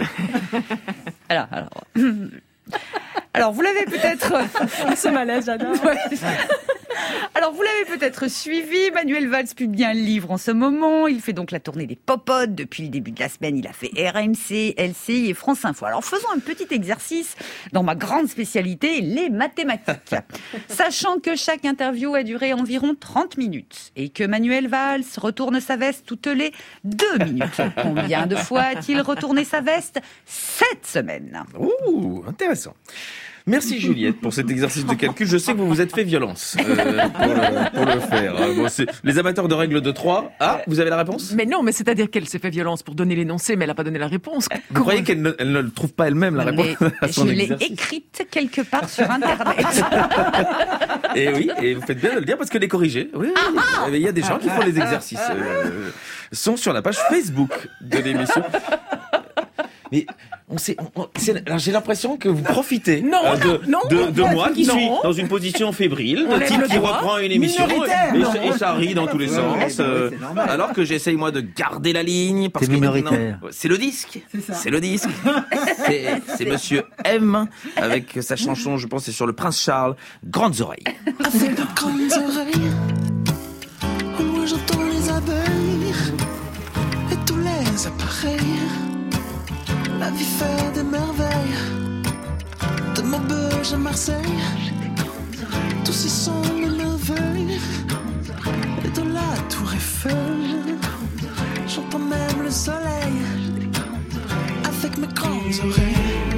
Alors vous l'avez peut-être... Ce malaise, j'adore. Alors, vous l'avez peut-être suivi, Manuel Valls publie un livre en ce moment. Il fait donc la tournée des popotes. Depuis le début de la semaine, il a fait RMC, LCI et France Info. Alors, faisons un petit exercice dans ma grande spécialité, les mathématiques. Sachant que chaque interview a duré environ 30 minutes et que Manuel Valls retourne sa veste toutes les 2 minutes. Combien de fois a-t-il retourné sa veste cette semaine ? Ouh, intéressant. Merci Juliette pour cet exercice de calcul. Je sais que vous vous êtes fait violence pour le faire. Bon, les amateurs de règles de 3. Ah, vous avez la réponse ? Mais non, mais c'est-à-dire qu'elle s'est fait violence pour donner l'énoncé, mais elle n'a pas donné la réponse. Vous croyez qu'elle ne le trouve pas elle-même, la réponse à son exercice ? Je l'ai écrite quelque part sur Internet. Et oui, et vous faites bien de le dire parce que les corrigés, oui, il y a des gens qui font les exercices. Sont sur la page Facebook de l'émission. Mais alors j'ai l'impression que vous profitez de moi qui suis dans une position fébrile, de type qui reprend une émission et ça rit dans tous les sens. Alors que j'essaye moi de garder la ligne parce que minoritaire. C'est le disque. C'est le disque. C'est Monsieur M avec sa chanson, je pense, c'est sur le Prince Charles, Grandes oreilles. Avec de grandes oreilles, moi j'entends les abeilles et tous les appareils. La vie fait des merveilles, de Maubeuge à Marseille, tous y sont mes merveilles, et de la Tour Eiffel, j'entends même le soleil, avec mes grandes oreilles.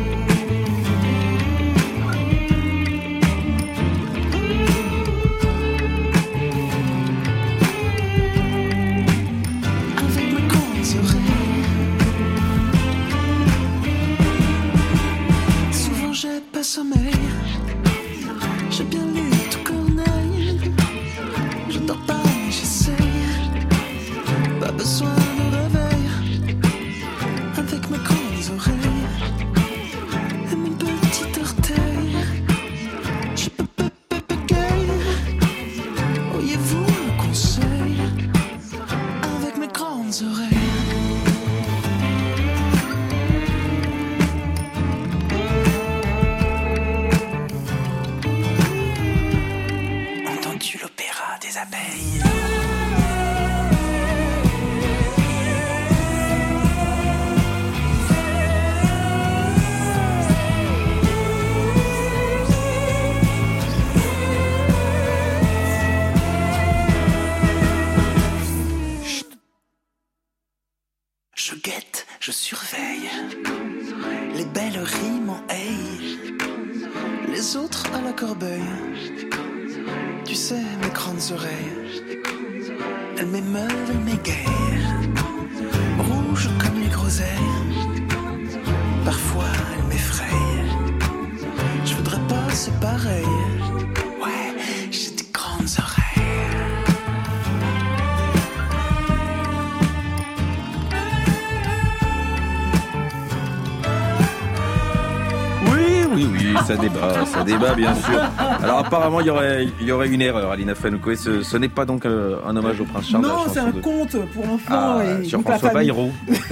J'ai pas sommeil, j'ai bien lu tout Corneille. Je dors pas, mais j'essaye. Pas besoin de réveil. Avec mes grandes oreilles, Je guette, je surveille. Les belles rimes en haie. Les autres à la corbeille. Tu sais, mes grandes oreilles. Elles m'émeuvent, elles m'égayent. Rouges comme les groseilles. Parfois, elles m'effrayent. Je voudrais pas, c'est pareil. Ouais, j'ai des grandes oreilles. Oui, ça débat bien sûr. Alors apparemment il y aurait une erreur, Alina Fanoukoé, ce n'est pas donc un hommage au prince Charles. Non, c'est un conte pour enfants. Et sur donc François Bayrou.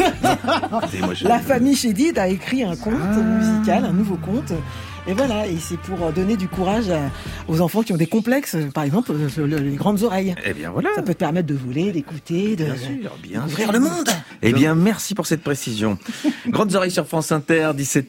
La famille Chédid a écrit un conte musical, un nouveau conte. Et voilà, et c'est pour donner du courage aux enfants qui ont des complexes, par exemple les grandes oreilles. Eh bien voilà. Ça peut te permettre de voler, d'écouter, d'ouvrir le monde. Eh bien merci pour cette précision. Grandes oreilles sur France Inter,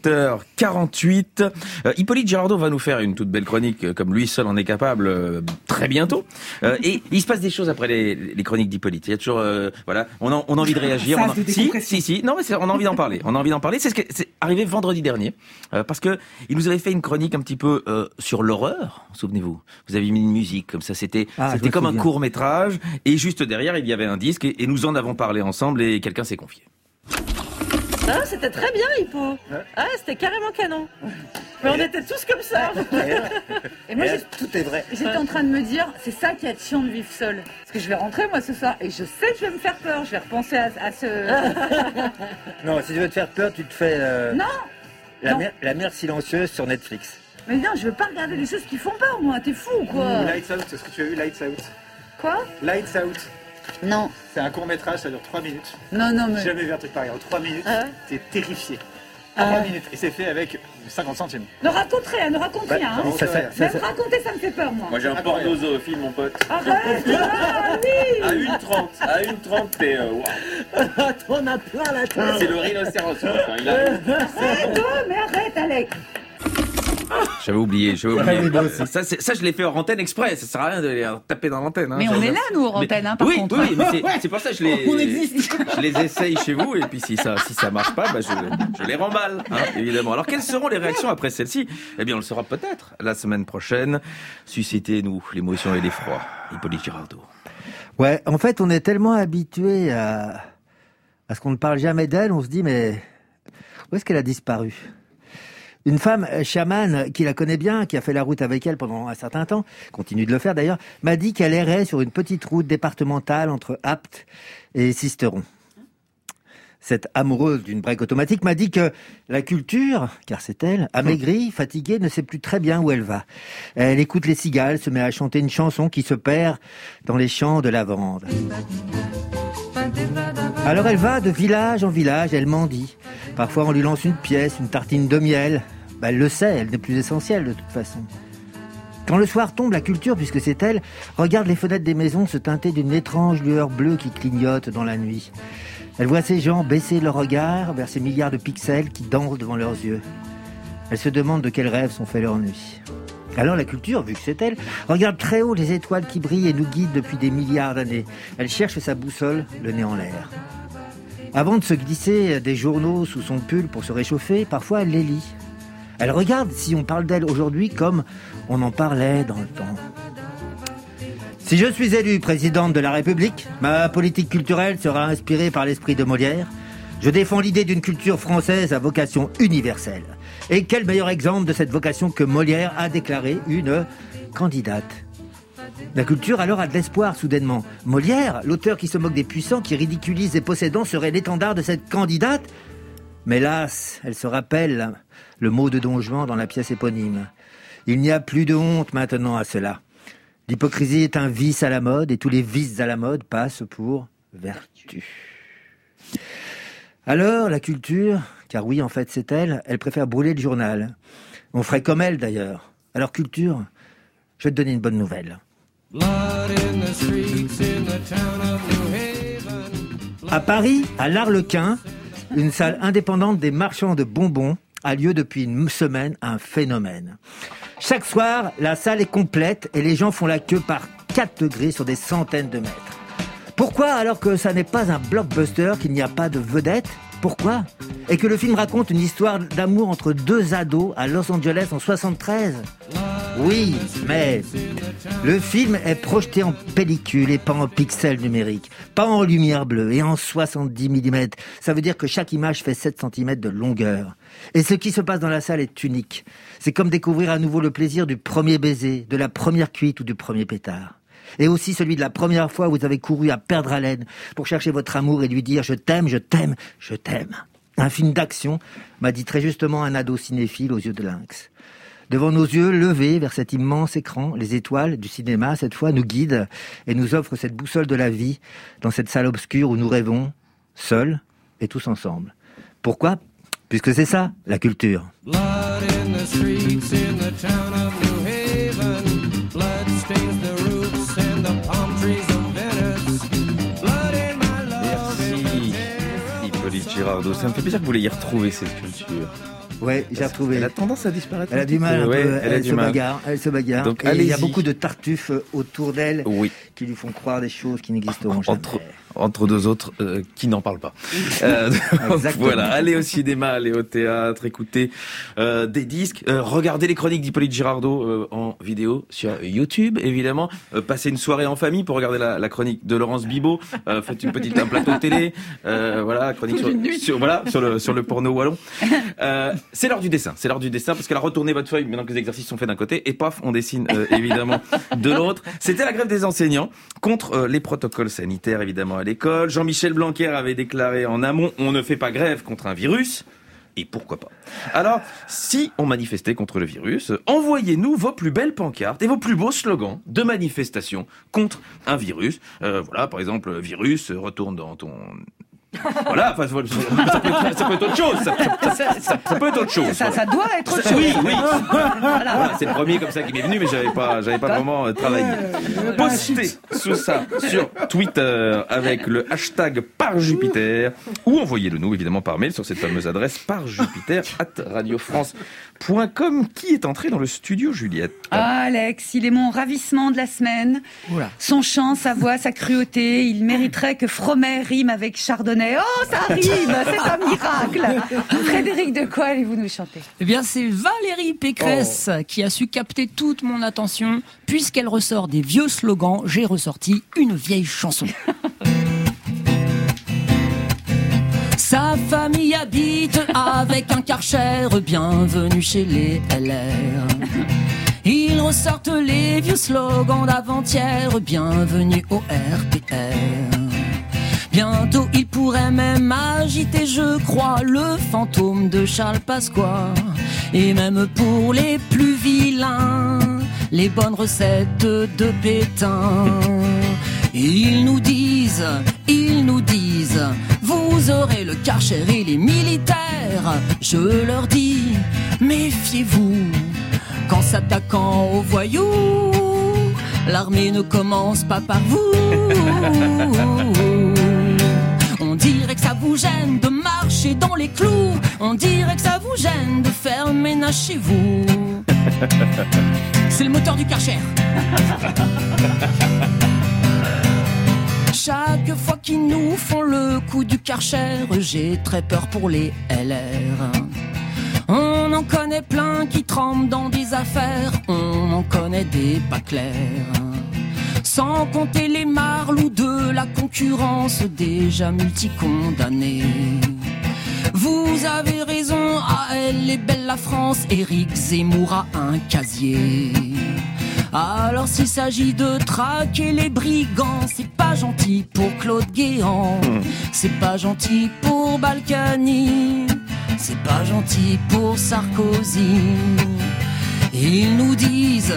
17h48. Hippolyte Girardot va nous faire une toute belle chronique, comme lui seul en est capable, très bientôt. Et il se passe des choses après les chroniques d'Hippolyte. Il y a toujours, voilà, on a envie de réagir. Si. Non mais on a envie d'en parler. C'est ce qui c'est arrivé vendredi dernier, parce que il nous avait fait une chronique un petit peu sur l'horreur, souvenez-vous. Vous avez mis une musique comme ça, c'était comme un court-métrage, et juste derrière il y avait un disque, et nous en avons parlé ensemble, et quelqu'un s'est confié. Ah, c'était très bien, Hippo. Ah, c'était carrément canon. Mais on était tous comme ça. Et moi, tout est vrai. J'étais en train de me dire, c'est ça qui est chiant de vivre seul. Parce que je vais rentrer, moi, ce soir, et je sais que je vais me faire peur. Je vais repenser à ce... Non, si tu veux te faire peur, tu te fais... Non. La mer silencieuse sur Netflix. Mais non, je veux pas regarder des choses qui font peur, moi. T'es fou ou quoi? Lights Out, est-ce que tu as vu Lights Out? Quoi? Lights Out. Non. C'est un court-métrage, ça dure 3 minutes. Non, mais... J'ai jamais vu un truc pareil. En 3 minutes, t'es terrifié. 3 minutes. Et c'est fait avec 50 centimes. Ne raconte rien. Même raconter, ça me fait peur, moi. Moi, j'ai un porno-zoophile, mon pote. Arrête. Oui. À 1,30, t'es... T'en as plein la tête. C'est le rhinocéros. Il arrive. C'est toi, mais arrête, Alex. J'avais oublié. Ça, je l'ai fait hors antenne exprès. Ça sert à rien de les taper dans l'antenne. Hein. Mais on est là, nous, hors antenne, par contre. Oui, mais c'est pour ça que je les essaye chez vous. Et puis si ça marche pas, je les remballe, hein, évidemment. Alors, quelles seront les réactions après celle-ci? Eh bien, on le saura peut-être la semaine prochaine. Suscitez-nous l'émotion et l'effroi. Hippolyte Girardot. Ouais, en fait, on est tellement habitué à ce qu'on ne parle jamais d'elle, on se dit, mais où est-ce qu'elle a disparu? Une femme chamane qui la connaît bien, qui a fait la route avec elle pendant un certain temps, continue de le faire d'ailleurs, m'a dit qu'elle errait sur une petite route départementale entre Apt et Sisteron. Cette amoureuse d'une break automatique m'a dit que la culture, car c'est elle, amaigrie, fatiguée, ne sait plus très bien où elle va. Elle écoute les cigales, se met à chanter une chanson qui se perd dans les champs de lavande. Alors elle va de village en village, elle mendie. Parfois on lui lance une pièce, une tartine de miel. Elle le sait, elle n'est plus essentielle de toute façon. Quand le soir tombe, la culture, puisque c'est elle, regarde les fenêtres des maisons se teinter d'une étrange lueur bleue qui clignote dans la nuit. Elle voit ces gens baisser leur regard vers ces milliards de pixels qui dansent devant leurs yeux. Elle se demande de quels rêves sont faits leurs nuits. Alors la culture, vu que c'est elle, regarde très haut les étoiles qui brillent et nous guident depuis des milliards d'années. Elle cherche sa boussole, le nez en l'air. Avant de se glisser des journaux sous son pull pour se réchauffer, parfois elle les lit. Elle regarde si on parle d'elle aujourd'hui comme on en parlait dans le temps. Si je suis élue présidente de la République, ma politique culturelle sera inspirée par l'esprit de Molière. Je défends l'idée d'une culture française à vocation universelle. Et quel meilleur exemple de cette vocation que Molière a déclaré une candidate. La culture alors a de l'espoir soudainement. Molière, l'auteur qui se moque des puissants, qui ridiculise les possédants, serait l'étendard de cette candidate. Mais hélas, elle se rappelle le mot de Don Juan dans la pièce éponyme. Il n'y a plus de honte maintenant à cela. L'hypocrisie est un vice à la mode et tous les vices à la mode passent pour vertu. Alors, la culture, car oui, en fait, c'est elle préfère brûler le journal. On ferait comme elle, d'ailleurs. Alors, culture, je vais te donner une bonne nouvelle. À Paris, à l'Arlequin, une salle indépendante des marchands de bonbons a lieu depuis une semaine un phénomène. Chaque soir, la salle est complète et les gens font la queue par 4 degrés sur des centaines de mètres. Pourquoi, alors que ça n'est pas un blockbuster, qu'il n'y a pas de vedette? Pourquoi? Et que le film raconte une histoire d'amour entre deux ados à Los Angeles en 73? Oui, mais le film est projeté en pellicule et pas en pixels numériques, pas en lumière bleue et en 70 mm. Ça veut dire que chaque image fait 7 cm de longueur. Et ce qui se passe dans la salle est unique. C'est comme découvrir à nouveau le plaisir du premier baiser, de la première cuite ou du premier pétard. Et aussi celui de la première fois où vous avez couru à perdre haleine pour chercher votre amour et lui dire « je t'aime, je t'aime, je t'aime ». Un film d'action, m'a dit très justement un ado cinéphile aux yeux de lynx. Devant nos yeux, levés vers cet immense écran, les étoiles du cinéma, cette fois, nous guident et nous offrent cette boussole de la vie dans cette salle obscure où nous rêvons, seuls et tous ensemble. Pourquoi ? Puisque c'est ça, la culture. Blood in the streets in the town of New Haven. Blood stains the roofs and the palm trees of Venice. Blood in my love. Merci, Hippolyte Girardot. Ça me fait plaisir que vous l'ayez retrouvé, cette culture. Ouais, j'ai retrouvé. Elle a tendance à disparaître. Elle a du mal un peu. Elle se bagarre. Donc, et il y a beaucoup de tartuffes autour d'elle qui lui font croire des choses qui n'existeront jamais. Entre deux autres qui n'en parlent pas. Voilà, allez au cinéma, allez au théâtre, écoutez des disques, regardez les chroniques d'Hippolyte Girardot en vidéo sur YouTube, évidemment. Passez une soirée en famille pour regarder la chronique de Laurence Bibot. Faites un plateau de télé. Voilà, chronique sur le porno wallon. C'est l'heure du dessin. C'est l'heure du dessin parce qu'elle a retourné votre feuille maintenant que les exercices sont faits d'un côté et paf, on dessine évidemment de l'autre. C'était la grève des enseignants contre les protocoles sanitaires évidemment à l'école. Jean-Michel Blanquer avait déclaré en amont « On ne fait pas grève contre un virus ». Et pourquoi pas? Alors, si on manifestait contre le virus, envoyez-nous vos plus belles pancartes et vos plus beaux slogans de manifestation contre un virus. Voilà, par exemple, virus, retourne dans ton... Voilà, enfin, ça peut être autre chose. Ça peut être autre chose. Ça doit être autre chose. Oui. Voilà, c'est le premier comme ça qui m'est venu, mais j'avais pas vraiment travaillé. Postez sous ça sur Twitter avec le hashtag par Jupiter ou envoyez-le nous évidemment par mail sur cette fameuse adresse parjupiter@radiofrance.com. Qui est entré dans le studio, Juliette? Alex, il est mon ravissement de la semaine. Oula. Son chant, sa voix, sa cruauté, il mériterait que Fromet rime avec Chardonnay. Oh, ça arrive, c'est un miracle. Frédéric, de quoi allez-vous nous chanter? Eh bien, c'est Valérie Pécresse qui a su capter toute mon attention. Puisqu'elle ressort des vieux slogans, j'ai ressorti une vieille chanson. Sa famille habite avec un Karcher, bienvenue chez les LR. Ils ressortent les vieux slogans d'avant-hier, bienvenue au RPR. Bientôt il pourrait même agiter, je crois, le fantôme de Charles Pasqua. Et même pour les plus vilains, les bonnes recettes de Pétain. Ils nous disent, vous aurez le Karcher et les militaires. Je leur dis, méfiez-vous, qu'en s'attaquant aux voyous, l'armée ne commence pas par vous. On dirait que ça vous gêne de marcher dans les clous. On dirait que ça vous gêne de faire le ménage chez vous. C'est le moteur du Karcher. Chaque fois qu'ils nous font le coup du Karcher, j'ai très peur pour les LR. On en connaît plein qui trempent dans des affaires. On en connaît des pas clairs. Sans compter les marlous de la concurrence déjà multicondamnés. Vous avez raison, elle est belle la France. Éric Zemmour a un casier. Alors s'il s'agit de traquer les brigands, c'est pas gentil pour Claude Guéant. C'est pas gentil pour Balkany. C'est pas gentil pour Sarkozy. Ils nous disent,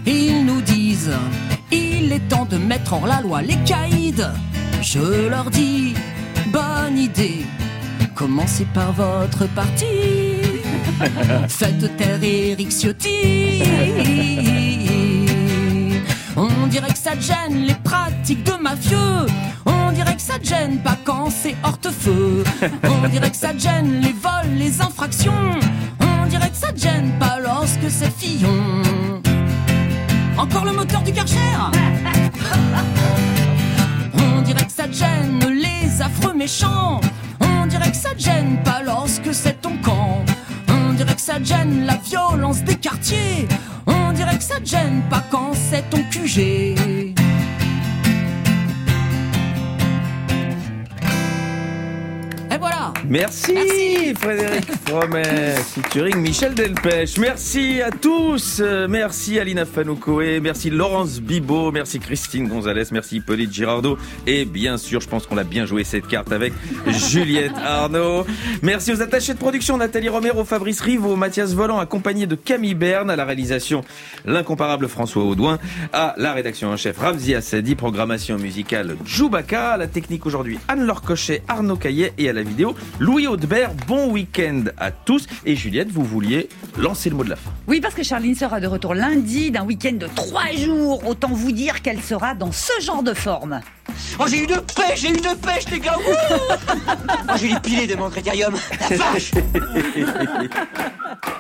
il est temps de mettre hors la loi les caïds. Je leur dis, bonne idée, commencez par votre parti. Faites taire Éric Ciotti. On dirait que ça te gêne les pratiques de mafieux. On dirait que ça te gêne pas quand c'est hortefeux. On dirait que ça te gêne les vols, les infractions. On dirait que ça te gêne pas lorsque c'est Fillon. Encore le moteur du Karcher. On dirait que gêne les affreux méchants. On dirait que ça te gêne pas lorsque c'est ton camp. On dirait que ça te gêne la violence des quartiers. On dirait que ça te gêne pas quand c'est ton QG. Et voilà. Merci Frédéric Fromet, featuring Michel Delpech. Merci à tous. Merci Alina Fanoukoé, merci Laurence Bibot, merci Christine Gonzalez, merci Pauline Girardot. Et bien sûr, je pense qu'on a bien joué cette carte avec Juliette Arnaud. Merci aux attachés de production Nathalie Romero, Fabrice Rivaux, Mathias Volant, accompagné de Camille Berne, à la réalisation l'incomparable François Audouin, à la rédaction en chef Ramzi Assadi, programmation musicale Djoubaka, à la technique aujourd'hui Anne-Laure Cochet, Arnaud Caillet et à la vidéo Louis Audebert. Bon week-end à tous. Et Juliette, vous vouliez lancer le mot de la fin. Oui, parce que Charline sera de retour lundi d'un week-end de 3 jours. Autant vous dire qu'elle sera dans ce genre de forme. Oh, j'ai eu de pêche, les gars. Oh, j'ai les pilés de mon critérium. La vache.